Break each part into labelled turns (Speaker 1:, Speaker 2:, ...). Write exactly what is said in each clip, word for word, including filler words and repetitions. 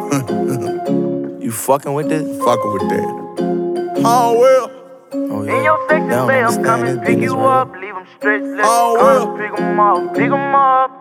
Speaker 1: You fucking with this?
Speaker 2: Fucking with that. Oh well.
Speaker 1: Oh yeah.
Speaker 3: In your section,
Speaker 1: They don't
Speaker 3: babe, I'm
Speaker 1: understand
Speaker 3: coming,
Speaker 1: this
Speaker 3: pick
Speaker 1: business
Speaker 3: you
Speaker 1: right
Speaker 3: up, leave 'em straight, let
Speaker 2: Oh,
Speaker 3: the
Speaker 2: well.
Speaker 3: pick 'em up, pick 'em up.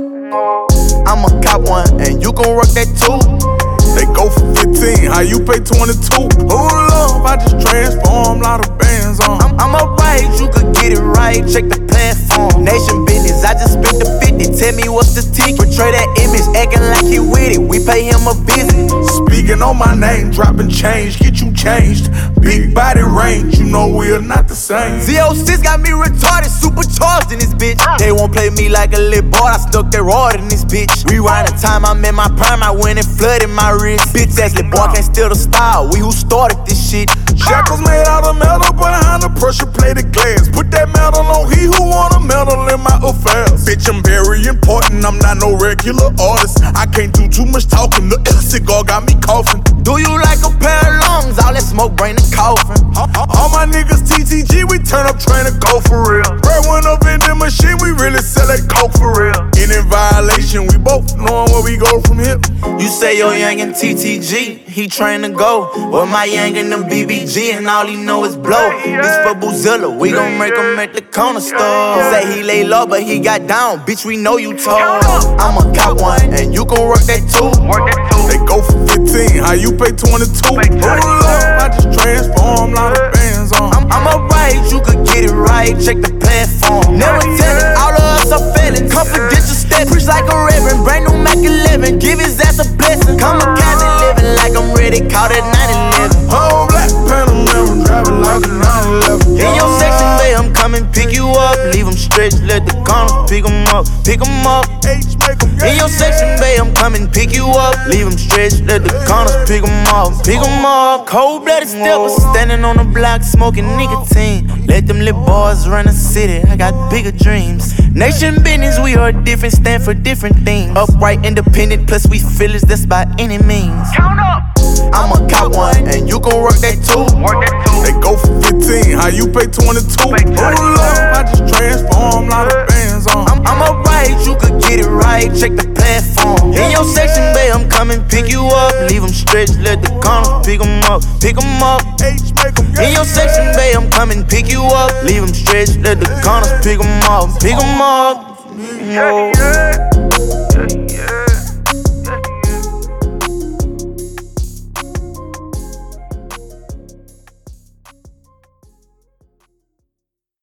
Speaker 3: Oh.
Speaker 1: I'ma cop one and you gon' work that too.
Speaker 2: They go for fifteen, how you pay twenty-two? Hold up, I just transform, lot of bands on.
Speaker 1: I'm, I'm alright, you could get it right, check the platform. Nation business, I just spent the fifty, tell me what's the ticket. Portray that image, acting like he with it, we pay him a visit.
Speaker 2: Speaking on my name, dropping change, get you changed. Big body range, you know we're not the same.
Speaker 1: Z oh six got me retarded, supercharged in this bitch. They won't play me like a little boy, I stuck that rod in this bitch. Rewind the time I'm in my prime, I went and flooded my wrist. Bitch ass little boy can't steal the style, we who started this shit.
Speaker 2: Shackles made out of metal, behind the pressure plated glass. Put that metal on he who want a medal in my affairs. Bitch, I'm very important, I'm not no regular artist. I can't do too much talking, the cigar got me coughing.
Speaker 1: Do you like a pair of lungs? All that smoke bring the coffin.
Speaker 2: All my niggas T T G, we turn up trying to go for real. Right when up in the machine, we really sell that coke for real. Any violation, we both knowin' where we go from here.
Speaker 1: You say your young and T T G, he train to go. Well, my young and the B B G, and all he know is blow. This for Boozilla, we gon' make him at the corner store. Say he lay low, but he got down, bitch, we know you told. I'ma cop one, and you gon' work that too.
Speaker 2: They go for fifteen, how you pay twenty-two? Hold up, I just transform, lot of bands on.
Speaker 1: I'm, I'm alright, you could get it right, check the platform. Never tell it, all of us are felons. Confidential step, preach like a reverend. Brand new Mac eleven, give his ass a blessing. Kamikaze living like I'm ready, caught at nine eleven.
Speaker 2: Whole black Panamera, driving like a nine eleven.
Speaker 1: In your section, babe, I'm coming, pick you up. Leave them stretched, let the corners pick them up, pick them up.
Speaker 2: H make 'em
Speaker 1: In your section, babe, I'm coming, pick you up. Leave them stretched, let the corners pick them up, pick them up. Cold-blooded steppers, standing on the block, smoking nicotine. Let them little boys run the city, I got bigger dreams. Nation business, we are different, stand for different things. Upright, independent, plus we feelers, that's by any means.
Speaker 3: Count up.
Speaker 1: I'ma cop one, and you gon' work that too.
Speaker 3: Work that too.
Speaker 2: They go for fifteen, how you pay twenty-two? Hold up, I just transform, lot of bands on.
Speaker 1: I'm, I'm alright, you could get it right, check the platform. In your section, babe, I'm coming, pick you up. Leave them stretched, let the corners pick them up, pick them up.
Speaker 2: H make 'em
Speaker 1: In your section, babe, I'm coming, pick you up. Leave them stretched, let the corners pick them up, pick them up.
Speaker 3: Yeah, yeah.